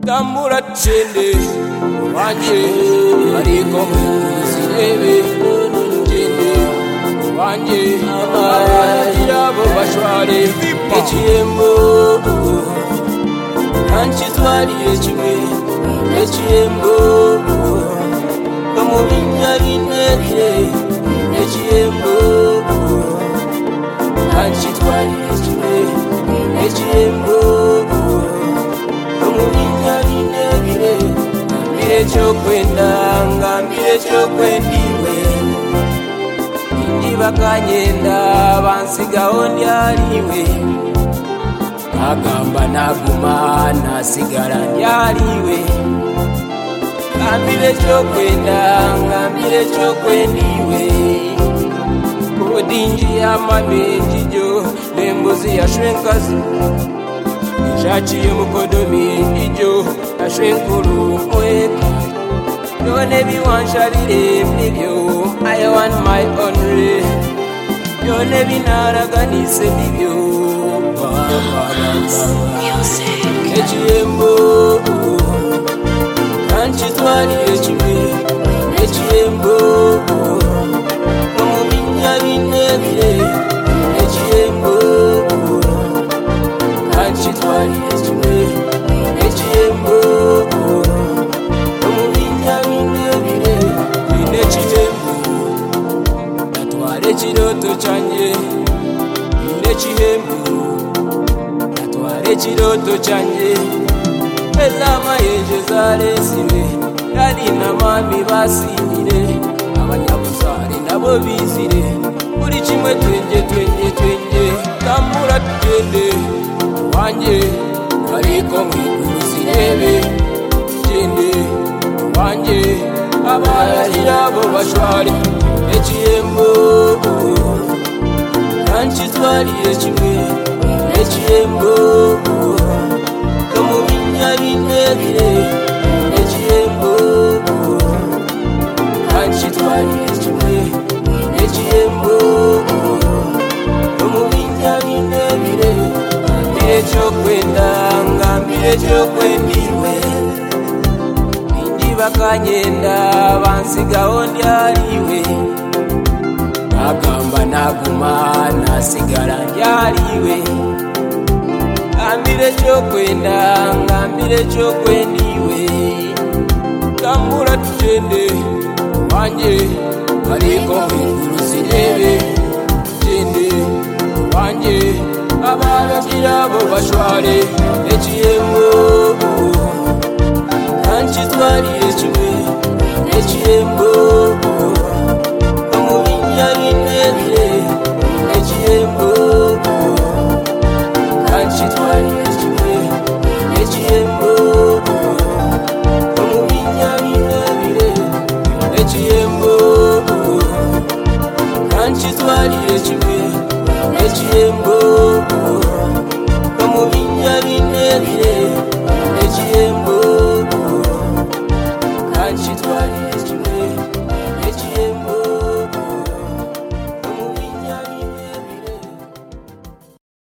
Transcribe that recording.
tambura tugende wanjye ariko muzirebe tugende wanjye ababo bashware ekiyembo kankitwaliye kimwe ekiyembo kamubinya binebire ekiyembo kankitwaliye kimwe ekiyembo kamubinya binebire ngambire ekyokwenda ngambire ekyokwendiwe bakanyenda bansigaho ndyaliwe agamba naguma nasigala ndyaliwe ngambire ekyokwenda ngambire ekyokwendiwe odingi yamame njijo nembuzi yashwenkazi eshakiye mukodomi njijo yashwenkulu mweka byone biwanshabire nibyo I want my own way byone binaraganise nibyo ekiyembo kankitwaliye kimwe ekiyembo omubinya binebire ekiyembo kankitwaliye kimwe ekiyembo omubinya binebire binekiyembo natwara ekiroto kyanje binekiyembo natwara ekiroto kyanje ez'amayenje zalesire yali na mami basinyire abanyabuzare nabo bizire buli kimwe twenje twenje twenje tambura tugende wanjye ariko mwiguru zirebe tugende wanjye abarira bo bashwari ekiyembo kankitwaliye kimwe ekiyembo kamubinya binebire ekiyembo kankitwaliye kimwe ekiyembo kamubinya binebire ngambire ekyokwenda ngambire ekyokwendiwe bakanyenda bansigaho ndyaliwe agamba naguma nasigala ndyaliwe ngambire ekyokwenda ngambire ekyokwendiwe tambura tugende wanjye ariko mwiguru zirebe tugende wanjye ababagira bo bashware ekiyembo